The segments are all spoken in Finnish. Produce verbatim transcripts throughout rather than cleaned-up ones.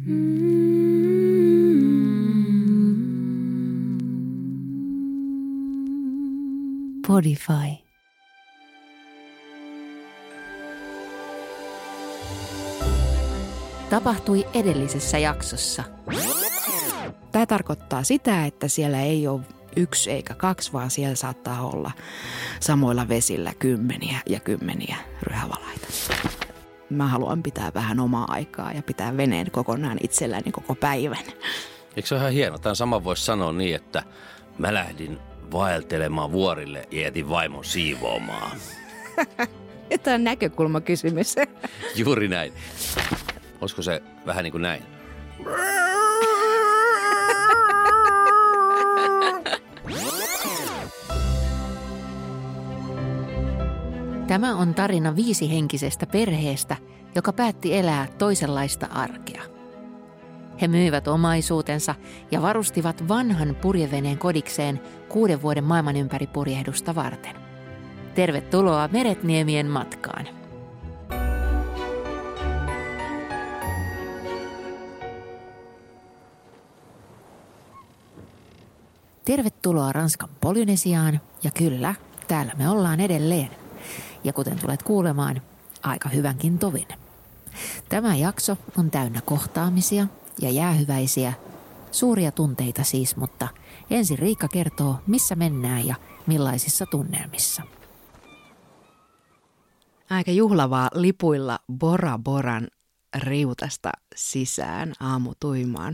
Podify. Tapahtui edellisessä jaksossa. Tämä tarkoittaa sitä, että siellä ei ole yksi eikä kaksi, vaan siellä saattaa olla samoilla vesillä kymmeniä ja kymmeniä ryhävalaita. Mä haluan pitää vähän omaa aikaa ja pitää veneen kokonaan itselläni koko päivän. Eikö se ole ihan hieno? Tämän saman voisi sanoa niin, että mä lähdin vaeltelemaan vuorille ja jätin vaimon siivoamaan. Tämä on näkökulmakysymys. Juuri näin. Olisiko se vähän niin kuin näin? Tämä on tarina viisihenkisestä perheestä, joka päätti elää toisenlaista arkea. He myivät omaisuutensa ja varustivat vanhan purjeveneen kodikseen kuuden vuoden maailmanympäripurjehdusta varten. Tervetuloa Meretniemien matkaan. Tervetuloa Ranskan Polynesiaan ja kyllä, täällä me ollaan edelleen. Ja kuten tulet kuulemaan, aika hyvänkin tovin. Tämä jakso on täynnä kohtaamisia ja jäähyväisiä, suuria tunteita siis, mutta ensin Riikka kertoo, missä mennään ja millaisissa tunnelmissa. Aika juhlavaa lipuilla Bora Boran riutasta sisään aamutuimaan.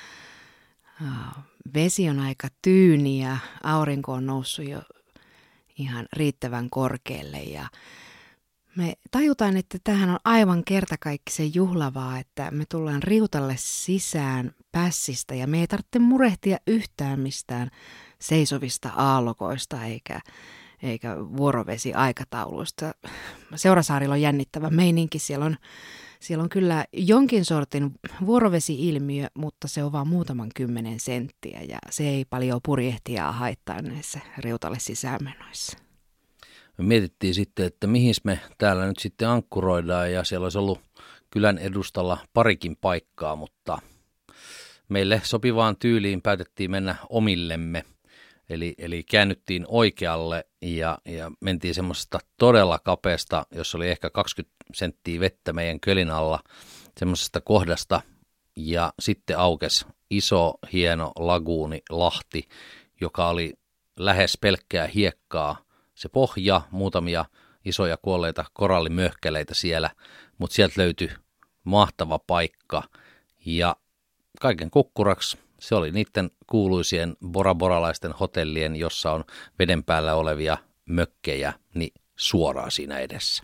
Vesi on aika tyyni ja aurinko on noussut jo ihan riittävän korkealle ja me tajutaan, että tämähän on aivan kertakaikkisen juhlavaa, että me tullaan riutalle sisään pässistä ja me ei tarvitse murehtia yhtään mistään seisovista aallokoista eikä, eikä vuorovesiaikatauluista. Seurasaarilla on jännittävä meininki, siellä on, siellä on kyllä jonkin sortin vuorovesi-ilmiö, mutta se on vain muutaman kymmenen senttiä ja se ei paljon purjehtijaa haittaa näissä riutalle sisäänmenoissa. Me mietittiin sitten, että mihin me täällä nyt sitten ankkuroidaan ja siellä olisi ollut kylän edustalla parikin paikkaa, mutta meille sopivaan tyyliin päätettiin mennä omillemme. Eli, eli käännyttiin oikealle ja, ja mentiin semmoisesta todella kapeasta, jossa oli ehkä kaksikymmentä senttiä vettä meidän kölin alla, semmoisesta kohdasta ja sitten aukesi iso, hieno laguuni, lahti, joka oli lähes pelkkää hiekkaa. Se pohja, muutamia isoja kuolleita korallimöhkäleitä siellä, mutta sieltä löytyi mahtava paikka ja kaiken kukkuraksi se oli niiden kuuluisien boraboralaisten hotellien, jossa on veden päällä olevia mökkejä, niin suoraan siinä edessä.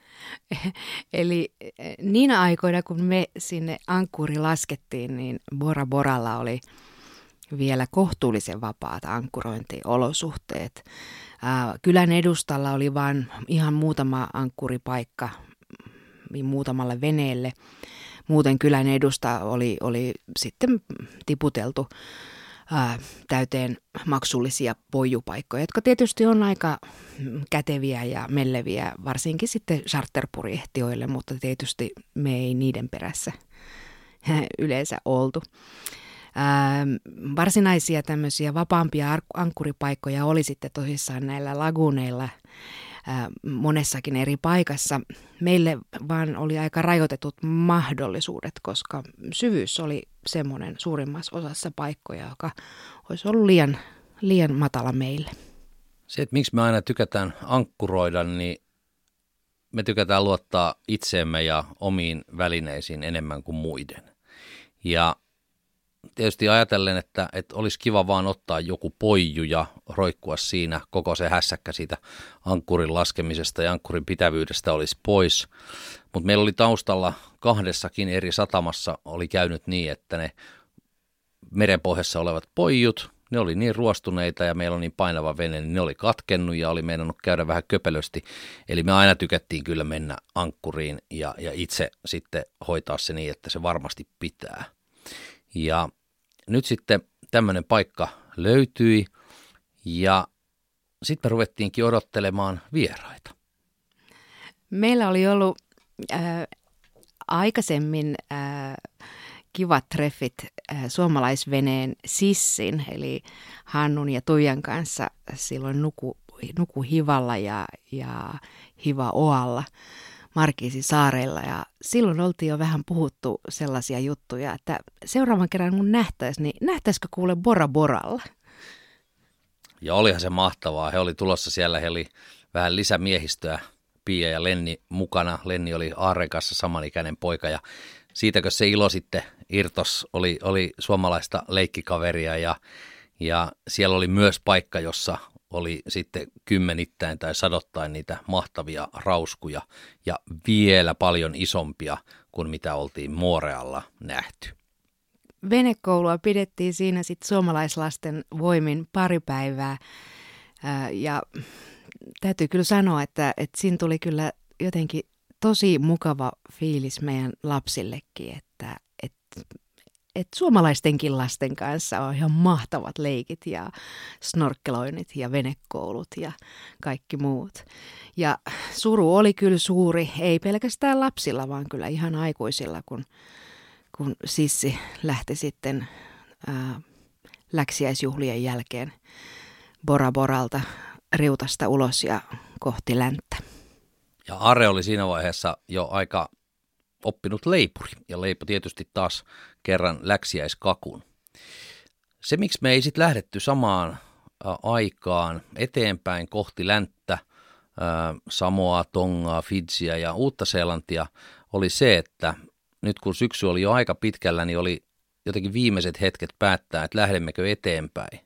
Eli niinä aikoina, kun me sinne ankkuri laskettiin, niin Bora Boralla oli vielä kohtuullisen vapaat ankkurointiolosuhteet. Kylän edustalla oli vain ihan muutama ankkuripaikka muutamalle veneelle. Muuten kylän edusta oli, oli sitten tiputeltu ää, täyteen maksullisia poijupaikkoja, jotka tietysti on aika käteviä ja melleviä, varsinkin sitten charterpurjehtijoille, mutta tietysti me ei niiden perässä yleensä oltu. Ää, varsinaisia tämmöisiä vapaampia ankkuripaikkoja oli sitten tosissaan näillä laguneilla ää, monessakin eri paikassa. Meille vaan oli aika rajoitetut mahdollisuudet, koska syvyys oli semmoinen suurimmassa osassa paikkoja, joka olisi ollut liian, liian matala meille. Se, että miksi me aina tykätään ankkuroida, niin me tykätään luottaa itseemme ja omiin välineisiin enemmän kuin muiden. Ja tietysti ajatellen, että, että olisi kiva vaan ottaa joku poiju ja roikkua siinä, koko se hässäkkä siitä ankkurin laskemisesta ja ankkurin pitävyydestä olisi pois. Mutta meillä oli taustalla kahdessakin eri satamassa oli käynyt niin, että ne merenpohjassa olevat poijut, ne oli niin ruostuneita ja meillä on niin painava vene, niin ne oli katkennut ja oli meinannut käydä vähän köpelösti. Eli me aina tykättiin kyllä mennä ankkuriin ja, ja itse sitten hoitaa se niin, että se varmasti pitää. Ja nyt sitten tämmöinen paikka löytyi ja sitten me ruvettiinkin odottelemaan vieraita. Meillä oli ollut äh, aikaisemmin äh, kivat treffit äh, suomalaisveneen Sissin, eli Hannun ja Tuijan kanssa silloin nuku, nuku Hivalla ja, ja Hiva Oalla Markiisin saarella. Ja silloin oltiin jo vähän puhuttu sellaisia juttuja, että seuraavan kerran kun nähtäisiin, niin nähtäisikö kuule Bora Boralla? Ja olihan se mahtavaa. He oli tulossa siellä, he oli vähän lisämiehistöä, Pia ja Lenni mukana. Lenni oli Aarren kanssa samanikäinen poika ja siitäkö se ilo sitten irtos, oli, oli suomalaista leikkikaveria ja, ja siellä oli myös paikka, jossa oli sitten kymmenittäin tai sadottain niitä mahtavia rauskuja ja vielä paljon isompia kuin mitä oltiin Moorealla nähty. Venekoulua pidettiin siinä sitten suomalaislasten voimin pari päivää ja täytyy kyllä sanoa, että, että siinä tuli kyllä jotenkin tosi mukava fiilis meidän lapsillekin, että, että, että suomalaistenkin lasten kanssa on ihan mahtavat leikit ja snorkkeloinnit ja venekoulut ja kaikki muut. Ja suru oli kyllä suuri, ei pelkästään lapsilla, vaan kyllä ihan aikuisilla, kun, kun Sissi lähti sitten ää, läksiäisjuhlien jälkeen Bora Boralta riutasta ulos ja kohti länttä. Ja Are oli siinä vaiheessa jo aika oppinut leipuri ja leipoi tietysti taas kerran läksiäiskakun. Se, miksi me ei sitten lähdetty samaan aikaan eteenpäin kohti länttä, Samoaa, Tongaa, Fidjiä ja Uutta-Seelantia, oli se, että nyt kun syksy oli jo aika pitkällä, niin oli jotenkin viimeiset hetket päättää, että lähdemmekö eteenpäin.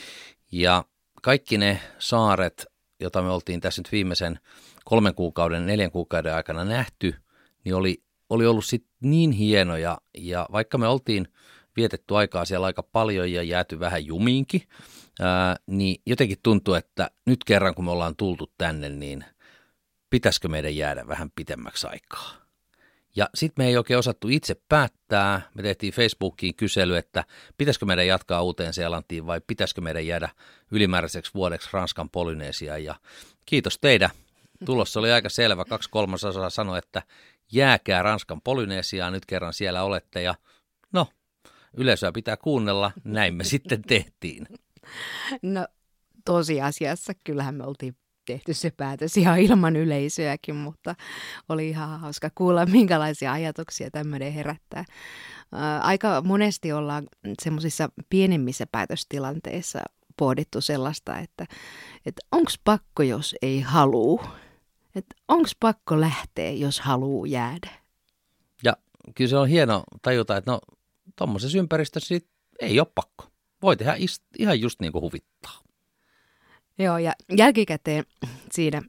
Ja kaikki ne saaret, joita me oltiin tässä nyt viimeisen kolmen kuukauden, neljän kuukauden aikana nähty, niin oli, oli ollut sitten niin hienoja. Ja vaikka me oltiin vietetty aikaa siellä aika paljon ja jääty vähän jumiinkin, ää, niin jotenkin tuntui, että nyt kerran kun me ollaan tultu tänne, niin pitäisikö meidän jäädä vähän pitemmäksi aikaa. Ja sitten me ei oikein osattu itse päättää. Me tehtiin Facebookiin kysely, että pitäisikö meidän jatkaa Uuteen-Seelantiin vai pitäisikö meidän jäädä ylimääräiseksi vuodeksi Ranskan Polynesiaan. Ja kiitos teidän. Tulos oli aika selvä. Kaksi kolmasosaa sanoi, että jääkää Ranskan Polynesiaan, nyt kerran siellä olette. Ja no, yleisöä pitää kuunnella. Näin me sitten tehtiin. No tosiasiassa kyllähän me oltiin tehty se päätös ihan ilman yleisöäkin, mutta oli ihan hauska kuulla, minkälaisia ajatuksia tämmöinen herättää. Ää, aika monesti ollaan semmoisissa pienemmissä päätöstilanteissa pohdittu sellaista, että, että onko pakko, jos ei halua? Että onko pakko lähteä, jos haluaa jäädä? Ja kyllä se on hieno tajuta, että no tuommoisessa ympäristössä ei ole pakko. Voi tehdä ihan just niin kuin huvittaa. Joo, ja jälkikäteen siinä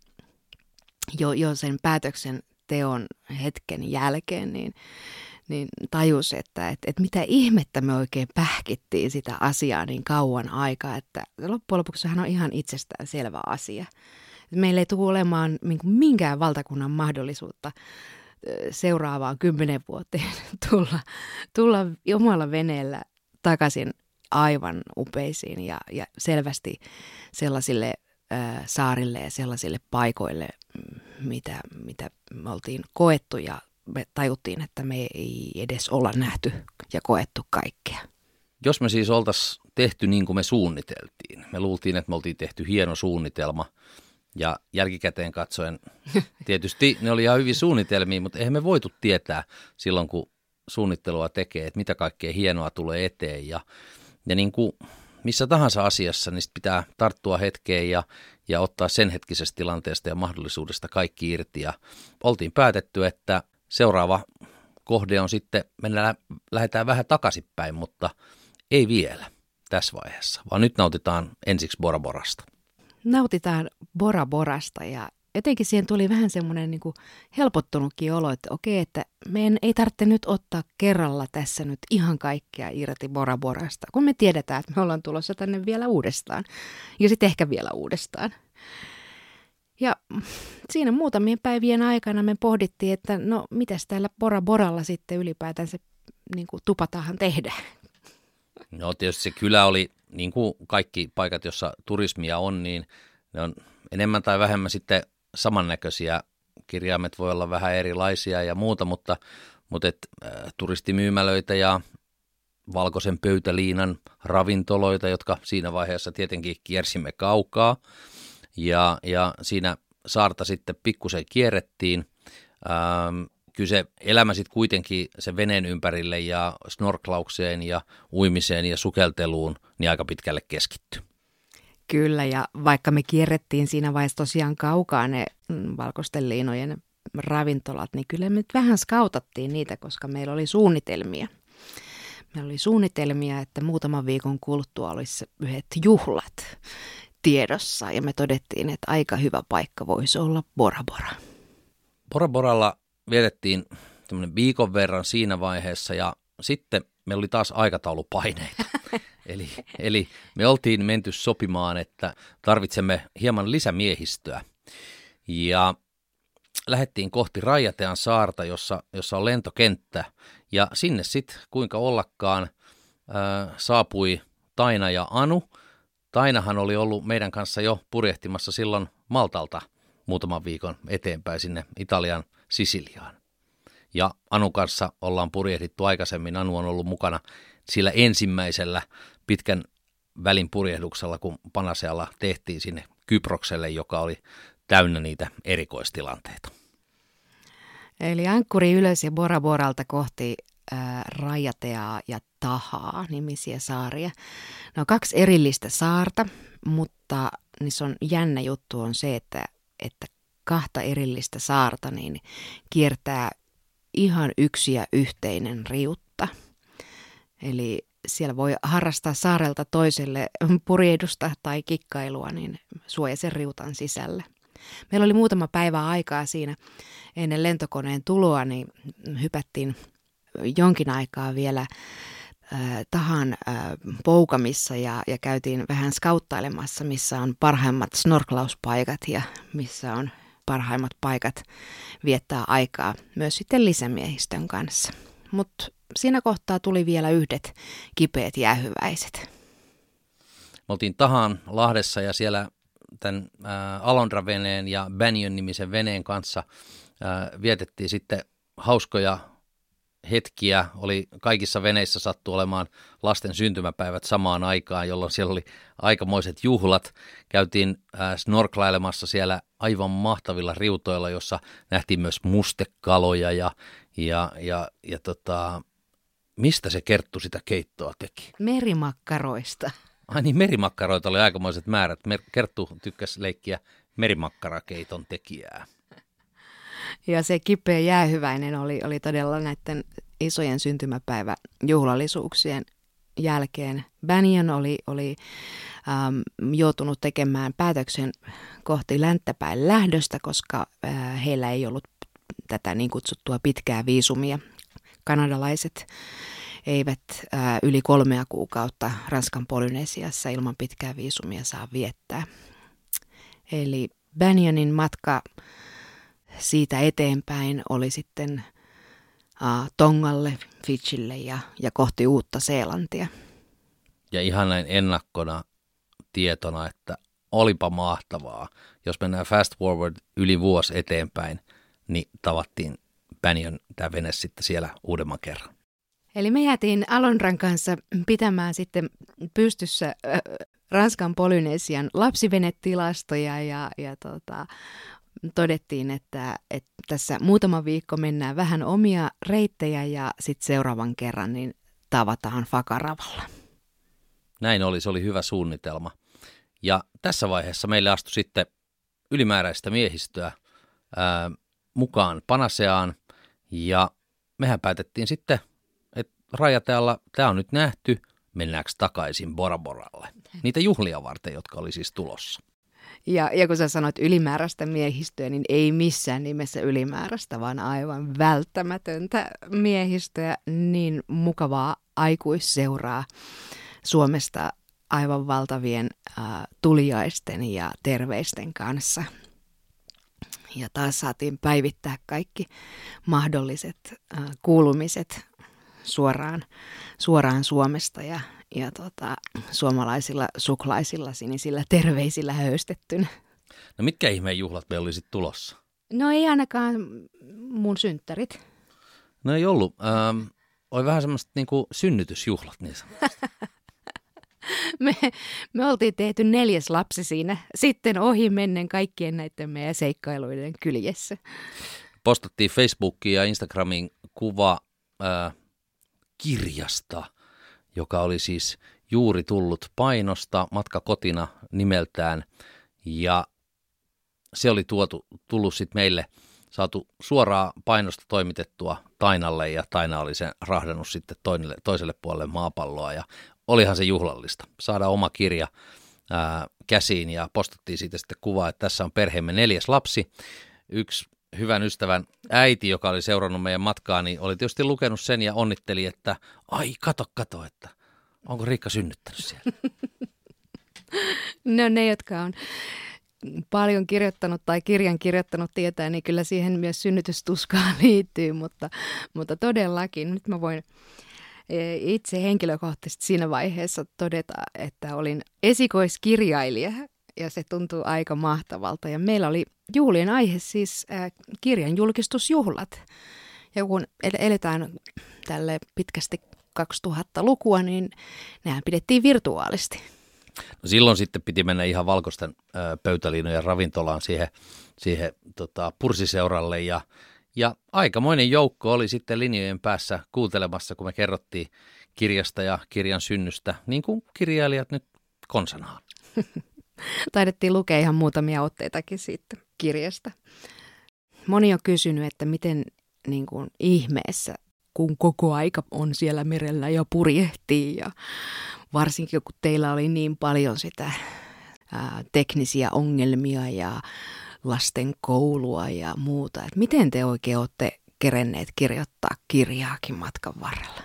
jo, jo sen päätöksen teon hetken jälkeen, niin, niin tajus, että et, et mitä ihmettä me oikein pähkittiin sitä asiaa niin kauan aikaa, että loppujen lopuksi sehän on ihan itsestään selvä asia. Meillä ei tule olemaan minkään valtakunnan mahdollisuutta seuraavaan kymmenen vuoteen tulla, tulla omalla veneellä takaisin aivan upeisiin ja, ja selvästi sellaisille ää, saarille ja sellaisille paikoille, mitä, mitä me oltiin koettu ja me tajuttiin, että me ei edes olla nähty ja koettu kaikkea. Jos me siis oltaisiin tehty niin kuin me suunniteltiin, me luultiin, että me oltiin tehty hieno suunnitelma ja jälkikäteen katsoen tietysti ne oli ihan hyviä suunnitelmia, mutta eihän me voitu tietää silloin, kun suunnittelua tekee, että mitä kaikkea hienoa tulee eteen ja Ja niin kuin missä tahansa asiassa, niin pitää tarttua hetkeen ja, ja ottaa sen hetkisestä tilanteesta ja mahdollisuudesta kaikki irti. Ja oltiin päätetty, että seuraava kohde on sitten, mennään, lähdetään vähän takaisinpäin, mutta ei vielä tässä vaiheessa, vaan nyt nautitaan ensiksi Bora Borasta. Nautitaan Bora Borasta ja jotenkin siihen tuli vähän semmoinen niin kuin helpottunutkin olo, että okei, että meidän ei tarvitse nyt ottaa kerralla tässä nyt ihan kaikkea irti Bora Borasta, kun me tiedetään, että me ollaan tulossa tänne vielä uudestaan ja sitten ehkä vielä uudestaan. Ja siinä muutamien päivien aikana me pohdittiin, että no mitäs täällä Bora Boralla sitten ylipäätään se niin kuin tupataan tehdä. No tietysti se kylä oli, niin kuin kaikki paikat, jossa turismia on, niin ne on enemmän tai vähemmän sitten samannäköisiä. Kirjaimet voi olla vähän erilaisia ja muuta, mutta, mutta et, äh, turistimyymälöitä ja valkoisen pöytäliinan ravintoloita, jotka siinä vaiheessa tietenkin kiersimme kaukaa. Ja, ja siinä saarta sitten pikkusen kierrettiin. Ähm, kyllä se elämä sitten kuitenkin se veneen ympärille ja snorklaukseen ja uimiseen ja sukelteluun niin aika pitkälle keskittyi. Kyllä, ja vaikka me kierrettiin siinä vaiheessa tosiaan kaukaa ne valkoisten liinojen ravintolat, niin kyllä me nyt vähän skautattiin niitä, koska meillä oli suunnitelmia. Meillä oli suunnitelmia, että muutaman viikon kuluttua olisi yhdet juhlat tiedossa, ja me todettiin, että aika hyvä paikka voisi olla Bora Bora. Bora Boralla vietettiin tämmöinen viikon verran siinä vaiheessa, ja sitten meillä oli taas aikataulupaineita. eli, eli me oltiin menty sopimaan, että tarvitsemme hieman lisämiehistöä, ja lähdettiin kohti Raijatean saarta, jossa, jossa on lentokenttä, ja sinne sitten kuinka ollakaan ää, saapui Taina ja Anu. Tainahan oli ollut meidän kanssa jo purjehtimassa silloin Maltalta muutaman viikon eteenpäin sinne Italian Sisiliaan. Ja Anun kanssa ollaan purjehdittu aikaisemmin. Anu on ollut mukana sillä ensimmäisellä pitkän välin purjehduksella, kun Panasealla tehtiin sinne Kyprokselle, joka oli täynnä niitä erikoistilanteita. Eli ankkuri ylös ja Bora Boralta kohti ää, Raijateaa ja Tahaa nimisiä saaria. Ne on kaksi erillistä saarta, mutta niissä on jännä juttu on se, että, että kahta erillistä saarta niin kiertää ihan yksi ja yhteinen riutta. Eli siellä voi harrastaa saarelta toiselle purjehdusta tai kikkailua niin suojaisen riutan sisällä. Meillä oli muutama päivä aikaa siinä ennen lentokoneen tuloa, niin hypättiin jonkin aikaa vielä äh, Tahan äh, poukamissa ja, ja käytiin vähän skauttailemassa, missä on parhaimmat snorklauspaikat ja missä on parhaimmat paikat viettää aikaa myös sitten lisämiehistön kanssa. Mutta siinä kohtaa tuli vielä yhdet kipeät jäähyväiset. Me oltiin Tahan Lahdessa ja siellä tämän ä, Alondra-veneen ja Banyan-nimisen veneen kanssa ä, vietettiin sitten hauskoja hetkiä. Oli kaikissa veneissä sattu olemaan lasten syntymäpäivät samaan aikaan, jolloin siellä oli aikamoiset juhlat. Käytiin ä, snorklailemassa siellä aivan mahtavilla riutoilla, jossa nähtiin myös mustekaloja ja, ja, ja, ja tota, mistä se Kerttu sitä keittoa teki? Merimakkaroista. Ai niin, merimakkaroita oli aikamoiset määrät. Kerttu tykkäsi leikkiä merimakkarakeiton tekijää. Ja se kipeä jäähyväinen oli, oli todella näiden isojen syntymäpäiväjuhlallisuuksien jälkeen. Banyan oli, oli äm, joutunut tekemään päätöksen kohti länttäpäin lähdöstä, koska äh, heillä ei ollut tätä niin kutsuttua pitkää viisumia. Kanadalaiset eivät ää, yli kolmea kuukautta Ranskan Polynesiassa ilman pitkää viisumia saa viettää. Eli Banyanin matka siitä eteenpäin oli sitten ää, Tongalle, Fidjille ja, ja kohti Uutta-Seelantia. Ja ihan näin ennakkona tietona, että olipa mahtavaa. Jos mennään fast forward yli vuosi eteenpäin, niin tavattiin Banyan tämä vene sitten siellä uudemman kerran. Eli me jäätiin Alondran kanssa pitämään sitten pystyssä äh, Ranskan Polynesian lapsivenetilastoja ja, ja tota, todettiin, että, että tässä muutama viikko mennään vähän omia reittejä ja sitten seuraavan kerran niin tavataan Fakaravalla. Näin oli, se oli hyvä suunnitelma. Ja tässä vaiheessa meille astui sitten ylimääräistä miehistöä ää, mukaan Panaseaan ja mehän päätettiin sitten, Raijatealla tämä on nyt nähty, mennäänkö takaisin Bora Boralle? Niitä juhlia varten, jotka oli siis tulossa. Ja, ja kun sä sanoit ylimääräistä miehistöä, niin ei missään nimessä ylimääräistä, vaan aivan välttämätöntä miehistöä, niin mukavaa aikuisseuraa Suomesta aivan valtavien äh, tuliaisten ja terveisten kanssa. Ja taas saatiin päivittää kaikki mahdolliset äh, kuulumiset suoraan, suoraan Suomesta ja, ja tota, suomalaisilla suklaisilla sinisillä terveisillä höystettynä. No mitkä ihmeen juhlat meillä oli sitten tulossa? No ei ainakaan mun synttärit. No ei ollut. Ähm, oli vähän semmoista niin kuin synnytysjuhlat niin sanotusti. Me, me oltiin tehty neljäs lapsi siinä sitten ohi mennen kaikkien näiden meidän seikkailuiden kyljessä. Postattiin Facebookiin ja Instagramiin kuva äh, kirjasta, joka oli siis juuri tullut painosta Matka kotina nimeltään. Ja se oli tuotu, tullut sitten meille, saatu suoraan painosta toimitettua Tainalle ja Taina oli sen rahdannut sitten toiselle, toiselle puolelle maapalloa ja olihan se juhlallista. Saadaan oma kirja ää, käsiin ja postattiin siitä sitten kuvaa, että tässä on perheemme neljäs lapsi. Yksi hyvän ystävän äiti, joka oli seurannut meidän matkaa, niin oli tietysti lukenut sen ja onnitteli, että ai kato, kato, että onko Riikka synnyttänyt siellä? No ne, jotka on paljon kirjoittanut tai kirjan kirjoittanut tietää, niin kyllä siihen myös synnytystuskaan liittyy, mutta, mutta todellakin nyt mä voin itse henkilökohtaisesti siinä vaiheessa todeta, että olin esikoiskirjailija ja se tuntuu aika mahtavalta. Ja meillä oli juhlien aihe siis äh, kirjan julkistusjuhlat. Ja kun eletään tälle pitkästi kaksituhattalukua, niin nehän pidettiin virtuaalisesti. No silloin sitten piti mennä ihan valkoisten ö, pöytäliinojen ravintolaan siihen, siihen tota, pursiseuralle ja, ja aikamoinen joukko oli sitten linjojen päässä kuuntelemassa, kun me kerrottiin kirjasta ja kirjan synnystä, niin kuin kirjailijat nyt konsanaan. Taidettiin lukea ihan muutamia otteitakin siitä kirjasta. Moni on kysynyt, että miten niin kuin ihmeessä, kun koko aika on siellä merellä ja purjehtii ja varsinkin kun teillä oli niin paljon sitä ää, teknisiä ongelmia ja lasten koulua ja muuta. Et miten te oikein olette kerenneet kirjoittaa kirjaakin matkan varrella?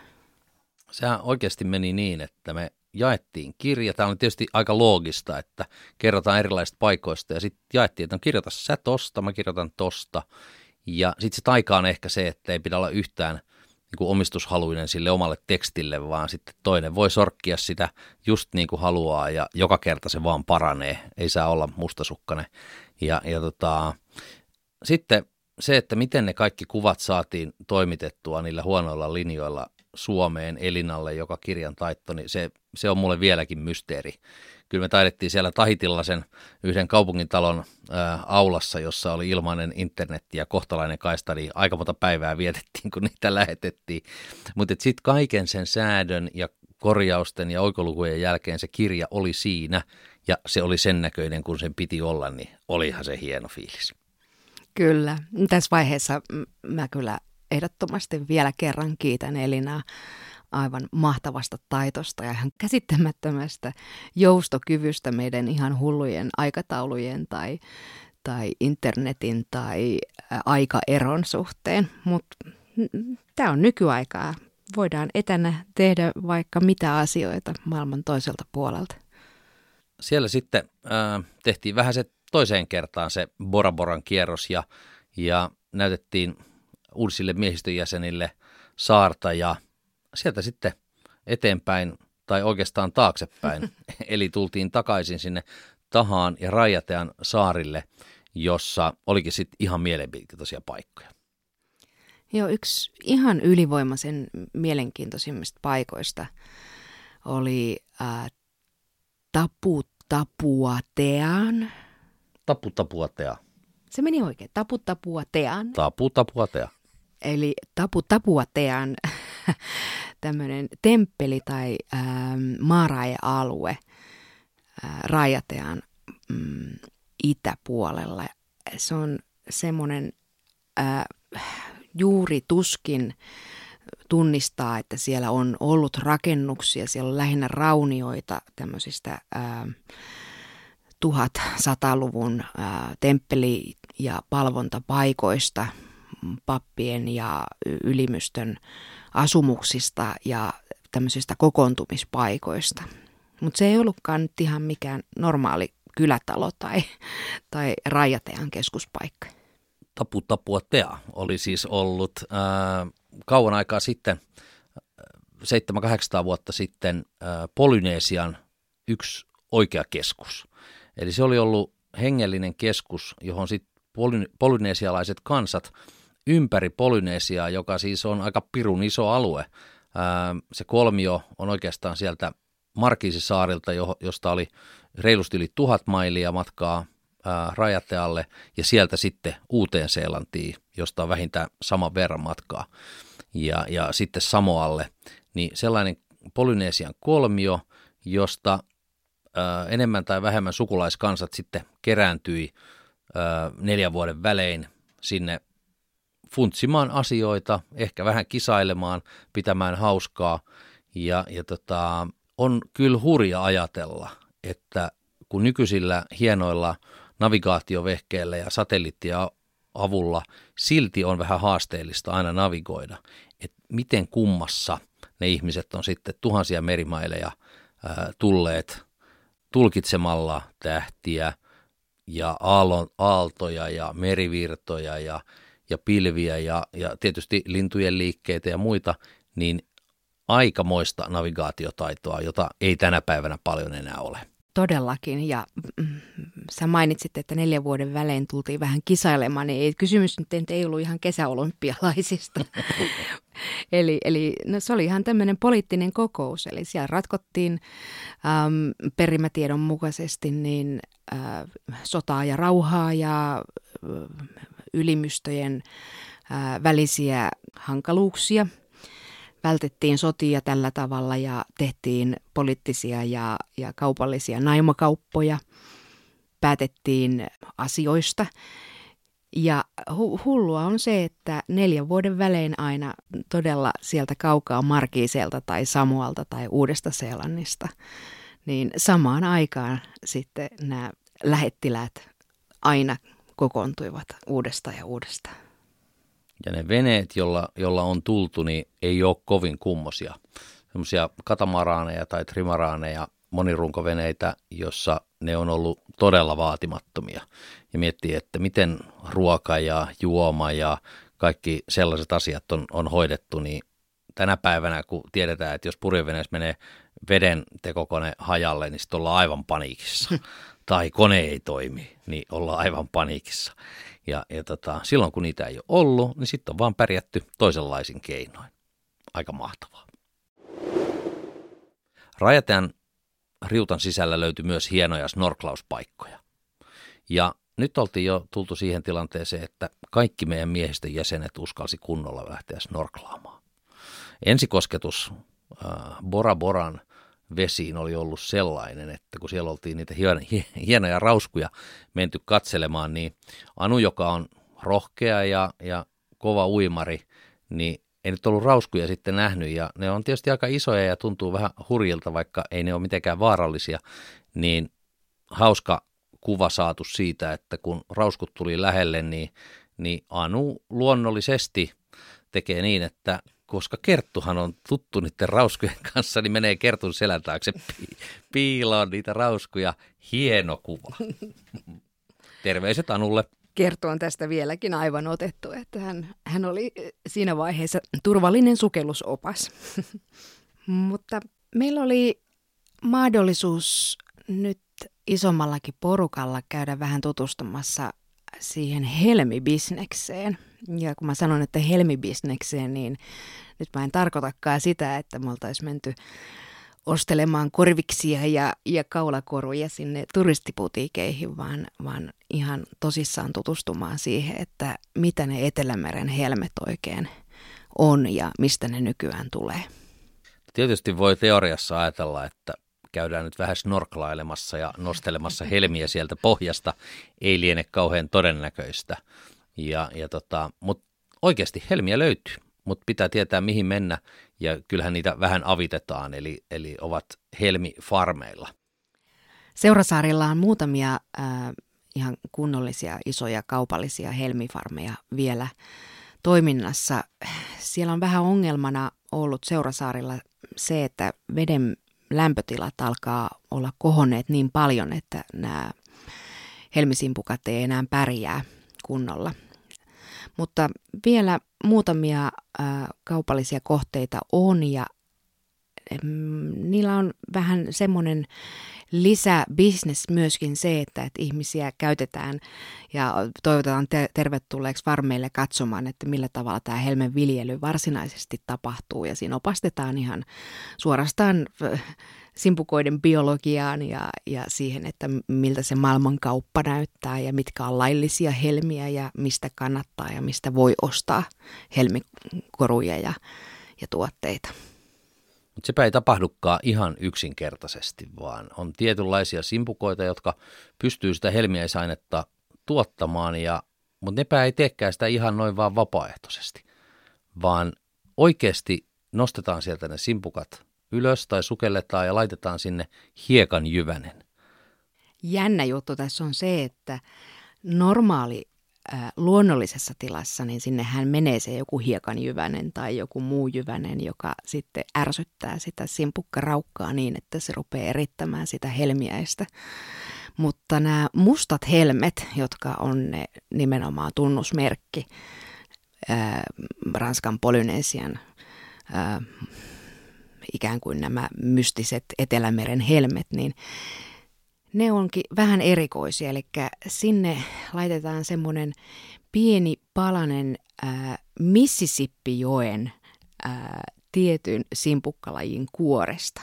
Sehän oikeasti meni niin, että me jaettiin kirja. Tämä on tietysti aika loogista, että kerrotaan erilaisista paikoista ja sitten jaettiin, että no kirjoita sä tosta, mä kirjoitan tosta. Ja sitten se taika on ehkä se, että ei pidä olla yhtään niin kuin omistushaluinen sille omalle tekstille, vaan sitten toinen voi sorkkia sitä just niin kuin haluaa ja joka kerta se vaan paranee. Ei saa olla mustasukkainen. Ja, ja tota, sitten se, että miten ne kaikki kuvat saatiin toimitettua niillä huonoilla linjoilla Suomeen Elinalle, joka kirjan taittoi, niin se, se on mulle vieläkin mysteeri. Kyllä me taidettiin siellä Tahitillasen yhden kaupungintalon ää, aulassa, jossa oli ilmainen internetti ja kohtalainen kaista, niin aika monta päivää vietettiin, kun niitä lähetettiin. Mutta sitten kaiken sen säädön ja korjausten ja oikolukujen jälkeen se kirja oli siinä ja se oli sen näköinen, kun sen piti olla, niin olihan se hieno fiilis. Kyllä. Tässä vaiheessa mä kyllä ehdottomasti vielä kerran kiitän Elinaa aivan mahtavasta taitosta ja ihan käsittämättömästä joustokyvystä meidän ihan hullujen aikataulujen tai, tai internetin tai aikaeron suhteen. Mutta tämä on nykyaikaa. Voidaan etänä tehdä vaikka mitä asioita maailman toiselta puolelta. Siellä sitten äh, tehtiin vähän se toiseen kertaan se Bora Boran kierros ja, ja näytettiin uusille miehistön jäsenille saarta ja sieltä sitten eteenpäin tai oikeastaan taaksepäin. Eli tultiin takaisin sinne Tahaan ja Raijatean saarille, jossa olikin sitten ihan mielenkiintoisia paikkoja. Joo, yksi ihan ylivoimaisen mielenkiintoisimmista paikoista oli äh, Tapu Tapuatean. Tapu Tapuatea. Se meni oikein. Tapu Tapuatean. Tapu Tapuatea. Eli Tapu Tapuatean tämmöinen temppeli tai ähm, maaraja-alue äh, Raijatean mm, itäpuolella. Se on semmoinen äh, juuri tuskin tunnistaa, että siellä on ollut rakennuksia, siellä on lähinnä raunioita tämmöisistä äh, tuhatsataluvun äh, temppeli- ja palvontapaikoista, pappien ja ylimystön asumuksista ja tämmöisistä kokoontumispaikoista. Mutta se ei ollutkaan nyt ihan mikään normaali kylätalo tai, tai Raijatean keskuspaikka. Tapu Tapuatea oli siis ollut ää, kauan aikaa sitten, seitsemän kahdeksansataa vuotta sitten, ää, Polynesian yksi oikea keskus. Eli se oli ollut hengellinen keskus, johon sitten poly, polynesialaiset kansat ympäri Polynesiaa, joka siis on aika pirun iso alue. Se kolmio on oikeastaan sieltä Marquisesaarilta, josta oli reilusti yli tuhat mailia matkaa rajatealle, ja sieltä sitten Uuteen-Seelantiin, josta on vähintään saman verran matkaa, ja, ja sitten Samoalle, niin sellainen Polynesian kolmio, josta ää, enemmän tai vähemmän sukulaiskansat sitten kerääntyi ää, neljän vuoden välein sinne funtsimaan asioita, ehkä vähän kisailemaan, pitämään hauskaa, ja, ja tota, on kyllä hurja ajatella, että kun nykyisillä hienoilla navigaatiovehkeillä ja satelliittien avulla silti on vähän haasteellista aina navigoida, että miten kummassa ne ihmiset on sitten tuhansia merimaileja ää, tulleet tulkitsemalla tähtiä ja aallon, aaltoja ja merivirtoja ja, ja pilviä ja, ja tietysti lintujen liikkeitä ja muita, niin aikamoista navigaatiotaitoa, jota ei tänä päivänä paljon enää ole. Todellakin, ja mm, sä mainitsit, että neljän vuoden välein tultiin vähän kisailemaan, niin ei, kysymys nyt ei ollut ihan kesäolympialaisista. eli eli no, se oli ihan tämmöinen poliittinen kokous, eli siellä ratkottiin äm, perimätiedon mukaisesti niin äh, sotaa ja rauhaa ja äh, ylimystöjen äh, välisiä hankaluuksia. Vältettiin sotia tällä tavalla ja tehtiin poliittisia ja, ja kaupallisia naimakauppoja, päätettiin asioista. Ja hu- hullua on se, että neljän vuoden välein aina todella sieltä kaukaa Marquiselta tai Samoalta tai Uudesta-Seelannista, niin samaan aikaan sitten nämä lähettiläät aina kokoontuivat uudestaan ja uudestaan. Ja ne veneet, jolla, jolla on tultu, niin ei ole kovin kummosia. Semmoisia katamaraaneja tai trimaraaneja, monirunkoveneitä, jossa ne on ollut todella vaatimattomia. Ja miettii, että miten ruoka ja juoma ja kaikki sellaiset asiat on, on hoidettu, niin tänä päivänä, kun tiedetään, että jos purjeveneessä menee veden tekokone hajalle, niin sitten ollaan aivan paniikissa. Tai kone ei toimi, niin ollaan aivan paniikissa. Ja, ja tota, silloin kun niitä ei ole ollut, niin sitten on vaan pärjätty toisenlaisin keinoin. Aika mahtavaa. Rajateän riutan sisällä löytyi myös hienoja snorklauspaikkoja. Ja nyt oltiin jo tultu siihen tilanteeseen, että kaikki meidän miehistön jäsenet uskalsi kunnolla lähteä snorklaamaan. Ensikosketus äh, Bora Boran vesiin oli ollut sellainen, että kun siellä oltiin niitä hienoja rauskuja menty katselemaan, niin Anu, joka on rohkea ja, ja kova uimari, niin ei nyt ollut rauskuja sitten nähnyt, ja ne on tietysti aika isoja ja tuntuu vähän hurjilta, vaikka ei ne ole mitenkään vaarallisia, niin hauska kuva saatu siitä, että kun rauskut tuli lähelle, niin, niin Anu luonnollisesti tekee niin, että koska Kerttuhan on tuttu niiden rauskujen kanssa, niin menee Kertun selän taakse pi- piiloon niitä rauskuja. Hieno kuva. Terveiset Anulle. Kerttu on tästä vieläkin aivan otettu, että hän, hän oli siinä vaiheessa turvallinen sukellusopas. Mutta meillä oli mahdollisuus nyt isommallakin porukalla käydä vähän tutustumassa siihen helmibisnekseen. Ja kun mä sanon, että helmibisnekseen, niin nyt mä en tarkoitakaan sitä, että me oltaisiin menty ostelemaan korviksia ja, ja kaulakoruja sinne turistiputiikeihin, vaan, vaan ihan tosissaan tutustumaan siihen, että mitä ne Etelämeren helmet oikein on ja mistä ne nykyään tulee. Tietysti voi teoriassa ajatella, että käydään nyt vähän snorklailemassa ja nostelemassa helmiä sieltä pohjasta. Ei liene kauhean todennäköistä. Ja, ja tota, mutta oikeasti helmiä löytyy, mutta pitää tietää mihin mennä, ja kyllähän niitä vähän avitetaan, eli, eli ovat helmifarmeilla. Seurasaarilla on muutamia äh, ihan kunnollisia isoja kaupallisia helmifarmeja vielä toiminnassa. Siellä on vähän ongelmana ollut Seurasaarilla se, että veden lämpötilat alkaa olla kohonneet niin paljon, että nämä helmisimpukat ei enää pärjää kunnolla. Mutta vielä muutamia ä, kaupallisia kohteita on, ja mm, niillä on vähän semmoinen lisäbisnes myöskin se, että, että ihmisiä käytetään ja toivotetaan te- tervetulleeksi farmeille katsomaan, että millä tavalla tämä helmen viljely varsinaisesti tapahtuu. Ja siinä opastetaan ihan suorastaan simpukoiden biologiaan ja, ja siihen, että miltä se maailmankauppa näyttää ja mitkä on laillisia helmiä ja mistä kannattaa ja mistä voi ostaa helmikoruja ja, ja tuotteita. Mutta sepä ei tapahdukaan ihan yksinkertaisesti, vaan on tietynlaisia simpukoita, jotka pystyy sitä helmiäisainetta tuottamaan, ja, mutta nepä ei teekään sitä ihan noin vaan vapaaehtoisesti, vaan oikeasti nostetaan sieltä ne simpukat ylös tai sukelletaan ja laitetaan sinne hiekan jyvänen. Jännä juttu tässä on se, että normaali äh, luonnollisessa tilassa, niin sinnehän menee se joku hiekanjyvänen tai joku muu jyvänen, joka sitten ärsyttää sitä simpukkaraukkaa niin, että se rupeaa erittämään sitä helmiäistä. Mutta nämä mustat helmet, jotka on ne nimenomaan tunnusmerkki äh, Ranskan Polynesian äh, ikään kuin nämä mystiset Etelämeren helmet, niin ne onkin vähän erikoisia. Eli sinne laitetaan semmoinen pieni palanen äh, Mississippi-joen äh, tietyn simpukkalajin kuoresta,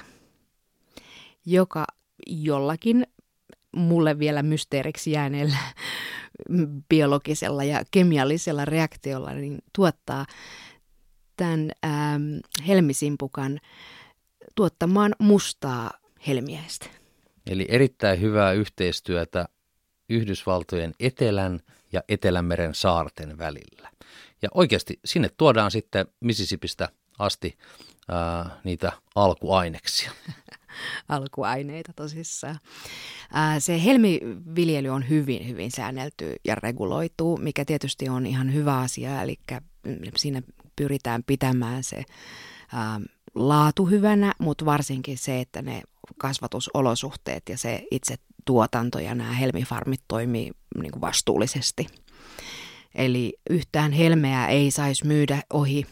joka jollakin mulle vielä mysteeriksi jääneellä biologisella ja kemiallisella reaktiolla niin tuottaa tämän ähm, helmisimpukan tuottamaan mustaa helmiäistä. Eli erittäin hyvää yhteistyötä Yhdysvaltojen etelän ja Etelämeren saarten välillä. Ja oikeasti sinne tuodaan sitten Mississippistä asti ää, niitä alkuaineksia. Alkuaineita tosissaan. Ää, se helmiviljely on hyvin, hyvin säännelty ja reguloitu, mikä tietysti on ihan hyvä asia. Eli siinä pyritään pitämään se ää, laatu hyvänä, mutta varsinkin se, että ne kasvatusolosuhteet ja se itse tuotanto ja nämä helmifarmit toimii niin kuin vastuullisesti. Eli yhtään helmeä ei saisi myydä ohi,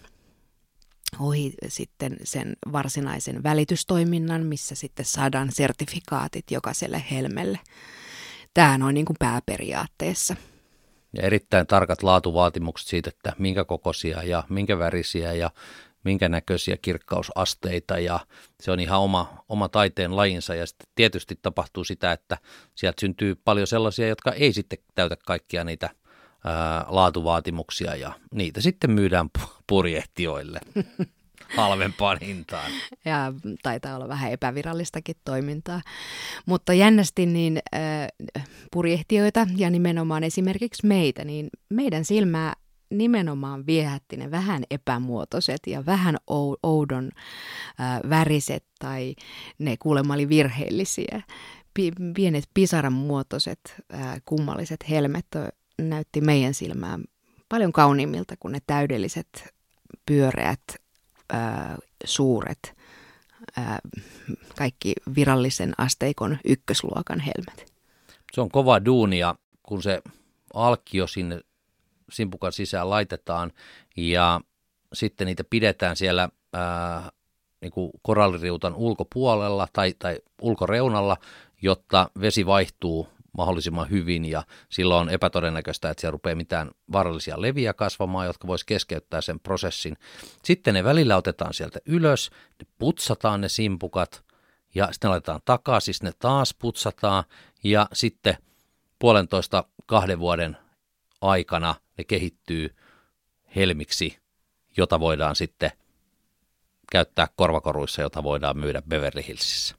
ohi sitten sen varsinaisen välitystoiminnan, missä sitten saadaan sertifikaatit jokaiselle helmelle. Tämä on niin kuin pääperiaatteessa. Ja erittäin tarkat laatuvaatimukset siitä, että minkä kokoisia ja minkä värisiä ja minkä näköisiä kirkkausasteita, ja se on ihan oma, oma taiteen lajinsa. Ja sitten tietysti tapahtuu sitä, että sieltä syntyy paljon sellaisia, jotka ei sitten täytä kaikkia niitä ää, laatuvaatimuksia, ja niitä sitten myydään purjehtijoille halvempaan hintaan. Ja taitaa olla vähän epävirallistakin toimintaa. Mutta jännästi niin äh, purjehtijoita ja nimenomaan esimerkiksi meitä, niin meidän silmää nimenomaan viehätti ne vähän epämuotoiset ja vähän oudon äh, väriset tai ne kuulemma oli virheellisiä. P- pienet pisaran muotoiset äh, kummalliset helmet näytti meidän silmään paljon kauniimmilta kuin ne täydelliset pyöreät äh, suuret äh, kaikki virallisen asteikon ykkösluokan helmet. Se on kova duunia, kun se alkio sinne simpukan sisään laitetaan ja sitten niitä pidetään siellä ää, niin kuin koralliriutan ulkopuolella tai, tai ulkoreunalla, jotta vesi vaihtuu mahdollisimman hyvin, ja silloin on epätodennäköistä, että siellä rupeaa mitään vaarallisia leviä kasvamaan, jotka vois keskeyttää sen prosessin. Sitten ne välillä otetaan sieltä ylös, ne putsataan ne simpukat ja sitten ne laitetaan takaisin, ne taas putsataan ja sitten puolentoista kahden vuoden aikana ne kehittyy helmiksi, jota voidaan sitten käyttää korvakoruissa, jota voidaan myydä Beverly Hillsissä.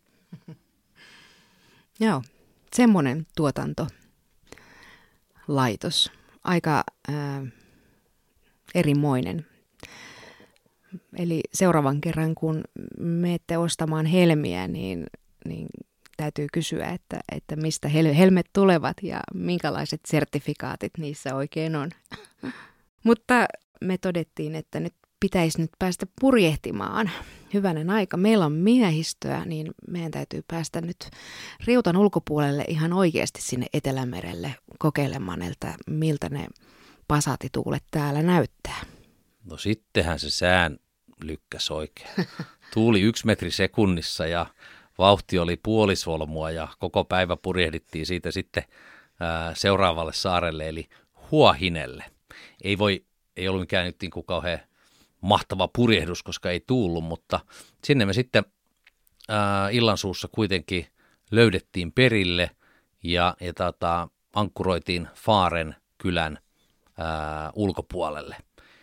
Joo, semmoinen tuotantolaitos. Aika ää, erimoinen. Eli seuraavan kerran, kun menette ostamaan helmiä, niin, niin täytyy kysyä, että, että mistä hel- helmet tulevat ja minkälaiset sertifikaatit niissä oikein on. Mutta me todettiin, että nyt pitäisi nyt päästä purjehtimaan. Hyvänen aika. Meillä on miehistöä, niin meidän täytyy päästä nyt riutan ulkopuolelle ihan oikeasti sinne Etelämerelle kokeilemaan, että miltä ne pasaatituulet täällä näyttää. No sittenhän se sään lykkäs oikein. Tuuli yksi metri sekunnissa ja vauhti oli puolisolmua ja koko päivä purjehdittiin siitä sitten ää, seuraavalle saarelle eli Huahinelle. Ei, voi, ei ollut mikään nyt niin kuin kauhean mahtava purjehdus, koska ei tullut, mutta sinne me sitten ää, illansuussa kuitenkin löydettiin perille ja, ja tota, ankkuroitiin Faaren kylän ää, ulkopuolelle.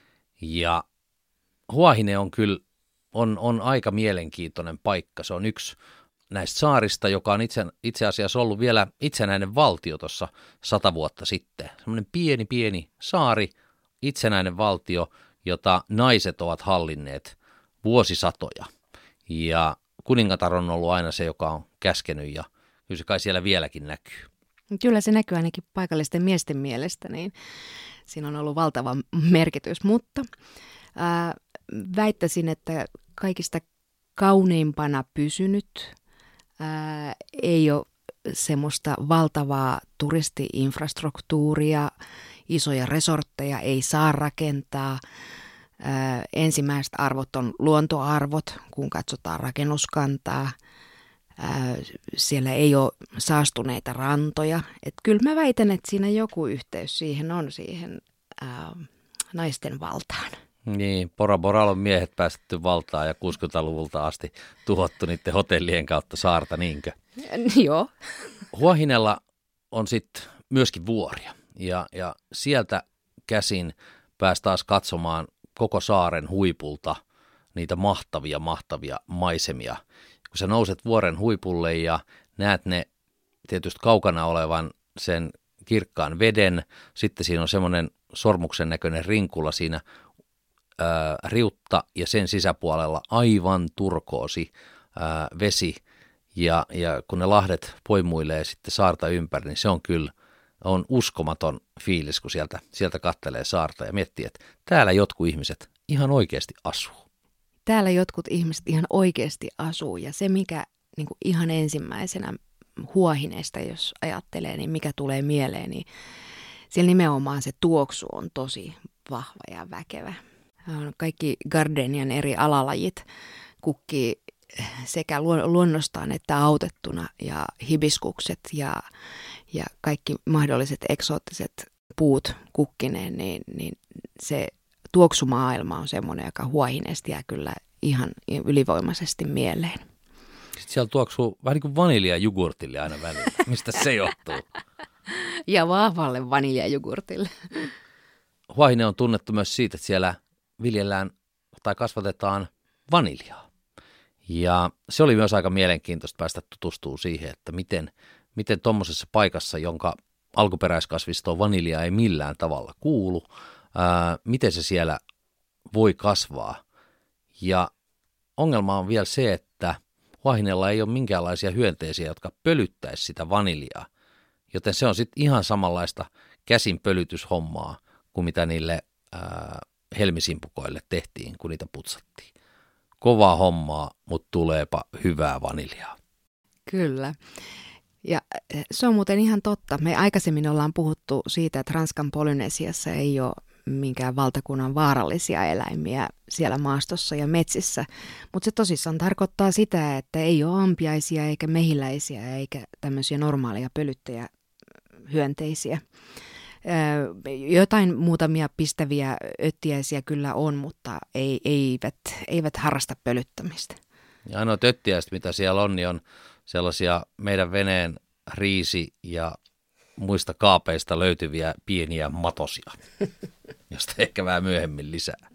Ja Huahine on kyllä on, on aika mielenkiintoinen paikka. Se on yksi näistä saarista, joka on itse, itse asiassa ollut vielä itsenäinen valtio tuossa sata vuotta sitten. Semmoinen pieni, pieni saari, itsenäinen valtio, jota naiset ovat hallinneet vuosisatoja. Ja kuningatar on ollut aina se, joka on käskenyt ja kyllä se kai siellä vieläkin näkyy. Kyllä se näkyy ainakin paikallisten miesten mielestä, niin siinä on ollut valtava merkitys, mutta ää, väittäisin, että kaikista kauneimpana pysynyt ää, ei ole semmoista valtavaa turisti-infrastruktuuria, isoja resortteja ei saa rakentaa. Ää, ensimmäiset arvot on luontoarvot, kun katsotaan rakennuskantaa. Ää, siellä ei ole saastuneita rantoja. Et kyllä mä väitän, että siinä joku yhteys siihen on siihen ää, naisten valtaan. Niin, Bora Boralla on miehet päästetty valtaan ja kuusikymmentäluvulta asti tuhottu niiden hotellien kautta saarta, niinkö? Joo. Huahinella on sitten myöskin vuoria ja, ja sieltä käsin pääsi taas katsomaan koko saaren huipulta niitä mahtavia, mahtavia maisemia. Kun sä nouset vuoren huipulle ja näet ne tietysti kaukana olevan sen kirkkaan veden, sitten siinä on semmoinen sormuksen näköinen rinkula siinä ää, riutta ja sen sisäpuolella aivan turkoosi ää, vesi ja, ja kun ne lahdet poimuilee sitten saarta ympäri, niin se on kyllä on uskomaton fiilis, kun sieltä, sieltä kattelee saarta ja miettii, että täällä jotkut ihmiset ihan oikeasti asuu. Täällä jotkut ihmiset ihan oikeasti asuu ja se, mikä niin kuin ihan ensimmäisenä Huahineesta, jos ajattelee, niin mikä tulee mieleen, niin siellä nimenomaan se tuoksu on tosi vahva ja väkevä. Kaikki gardenian eri alalajit kukkii sekä luonnostaan että autettuna ja hibiskukset ja, ja kaikki mahdolliset eksoottiset puut kukkineen, niin, niin se tuoksumaailma on semmoinen, joka Huahineesta jää kyllä ihan ylivoimaisesti mieleen. Sitten siellä tuoksuu vähän niin kuin vaniljajugurtille aina välillä. Mistä se johtuu? Ja vahvalle vaniljajugurtille. Huahine on tunnettu myös siitä, että siellä viljellään tai kasvatetaan vaniljaa. Ja se oli myös aika mielenkiintoista päästä tutustumaan siihen, että miten, miten tuommoisessa paikassa, jonka alkuperäiskasvistoon vanilja ei millään tavalla kuulu, ää, miten se siellä voi kasvaa. Ja ongelma on vielä se, että Huahinella ei ole minkäänlaisia hyönteisiä, jotka pölyttäisi sitä vaniljaa, joten se on sitten ihan samanlaista käsinpölytyshommaa kuin mitä niille ää, helmisimpukoille tehtiin, kun niitä putsattiin. Kovaa hommaa, mutta tuleepa hyvää vaniljaa. Kyllä. Ja se on muuten ihan totta. Me aikaisemmin ollaan puhuttu siitä, että Ranskan Polynesiassa ei ole minkään valtakunnan vaarallisia eläimiä siellä maastossa ja metsissä. Mutta se tosissaan tarkoittaa sitä, että ei ole ampiaisia eikä mehiläisiä eikä tämmöisiä normaaleja pölyttäjähyönteisiä. Jotain muutamia pistäviä öttiäisiä kyllä on, mutta ei, eivät, eivät harrasta pölyttämistä. Ja ainoa öttiäiset, mitä siellä on, niin on sellaisia meidän veneen riisi- ja muista kaapeista löytyviä pieniä matosia, josta ehkä vähän myöhemmin lisää.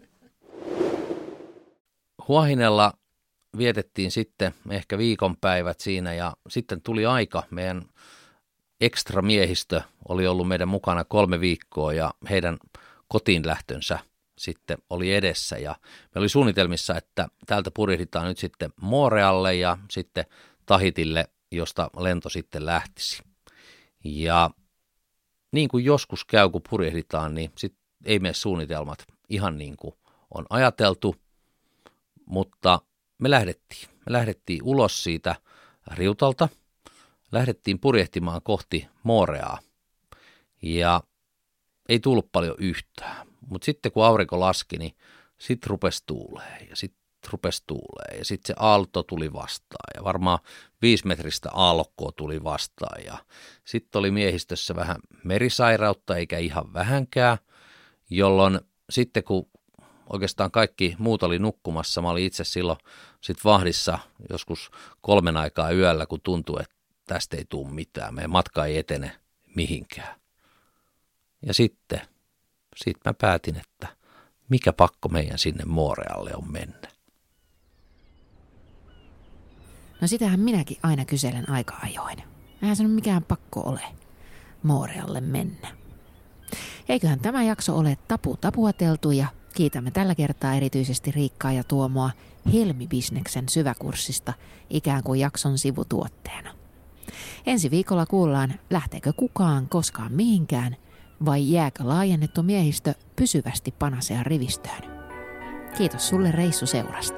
Huahinella vietettiin sitten ehkä viikonpäivät siinä ja sitten tuli aika. Meidän ekstra miehistö oli ollut meidän mukana kolme viikkoa ja heidän kotiin lähtönsä sitten oli edessä. Ja me oli suunnitelmissa, että täältä purjehditaan nyt sitten Montrealle ja sitten Tahitille, josta lento sitten lähtisi. Ja niin kuin joskus käy, kun purjehditaan, niin sit ei mene suunnitelmat ihan niin kuin on ajateltu, mutta me lähdettiin. Me lähdettiin ulos siitä riutalta, lähdettiin purjehtimaan kohti Montreaa ja ei tullut paljon yhtään. Mutta sitten kun aurinko laski, niin sitten rupesi tuulee ja sitten rupesi tuuleen ja sitten se aalto tuli vastaan ja varmaan viisi metristä aallokkoa tuli vastaan ja sitten oli miehistössä vähän merisairautta eikä ihan vähänkään, jolloin sitten kun oikeastaan kaikki muut oli nukkumassa, mä olin itse silloin sit vahdissa joskus kolmen aikaa yöllä, kun tuntui, että tästä ei tule mitään, meidän matka ei etene mihinkään. Ja sitten, sitten mä päätin, että mikä pakko meidän sinne Montrealle on mennä. No sitähän minäkin aina kyselen aika ajoin. Eihän se nyt mikään pakko ole Montrealle mennä. Eiköhän tämä jakso ole tapu tapuateltu ja kiitämme tällä kertaa erityisesti Riikkaa ja Tuomoa Helmi-bisneksen syväkurssista ikään kuin jakson sivutuotteena. Ensi viikolla kuullaan, lähteekö kukaan koskaan mihinkään vai jääkö laajennettu miehistö pysyvästi Panasean rivistöön. Kiitos sulle reissuseurasta.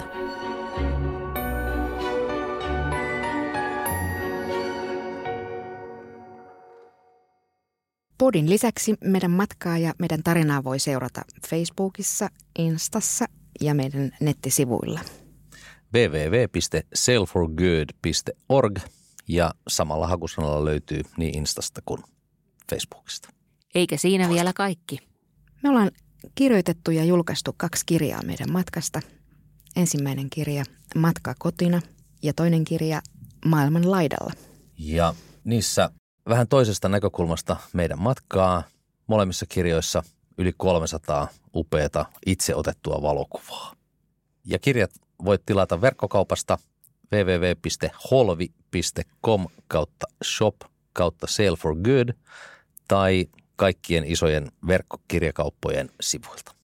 Podin lisäksi meidän matkaa ja meidän tarinaa voi seurata Facebookissa, Instassa ja meidän nettisivuilla. double-u double-u double-u piste sail for good piste org ja samalla hakusanalla löytyy niin Instasta kuin Facebookista. Eikä siinä vielä kaikki. Me ollaan kirjoitettu ja julkaistu kaksi kirjaa meidän matkasta. Ensimmäinen kirja Matka kotina ja toinen kirja Maailman laidalla. Ja niissä vähän toisesta näkökulmasta meidän matkaa, molemmissa kirjoissa yli kolmesataa upeata itse otettua valokuvaa. Ja kirjat voit tilata verkkokaupasta double-u double-u double-u piste holvi piste com kautta shop kautta sail for good tai kaikkien isojen verkkokirjakauppojen sivuilta.